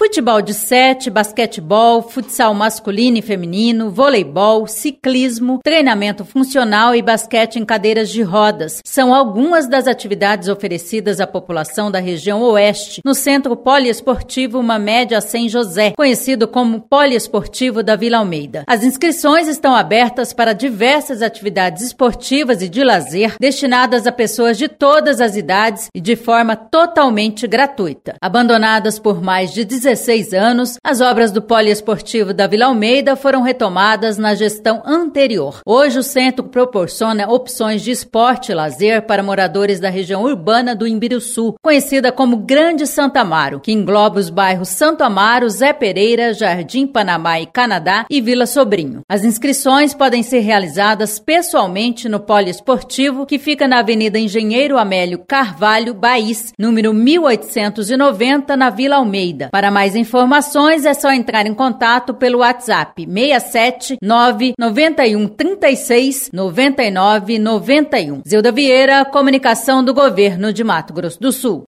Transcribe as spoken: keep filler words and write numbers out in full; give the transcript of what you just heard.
Futebol de sete, basquetebol, futsal masculino e feminino, voleibol, ciclismo, treinamento funcional e basquete em cadeiras de rodas são algumas das atividades oferecidas à população da região oeste no Centro Poliesportivo Mamédia Sem José, conhecido como Poliesportivo da Vila Almeida. As inscrições estão abertas para diversas atividades esportivas e de lazer destinadas a pessoas de todas as idades e de forma totalmente gratuita. Abandonadas por mais de dezesseis anos, as obras do Poliesportivo da Vila Almeida foram retomadas na gestão anterior. Hoje o centro proporciona opções de esporte e lazer para moradores da região urbana do Imbiruçu, conhecida como Grande Santo Amaro, que engloba os bairros Santo Amaro, Zé Pereira, Jardim Panamá e Canadá e Vila Sobrinho. As inscrições podem ser realizadas pessoalmente no Poliesportivo, que fica na Avenida Engenheiro Amélio Carvalho, Baís, número mil oitocentos e noventa, na Vila Almeida. Para mais informações é só entrar em contato pelo WhatsApp seis sete nove nove um três seis nove nove nove um. Zilda Vieira, Comunicação do Governo de Mato Grosso do Sul.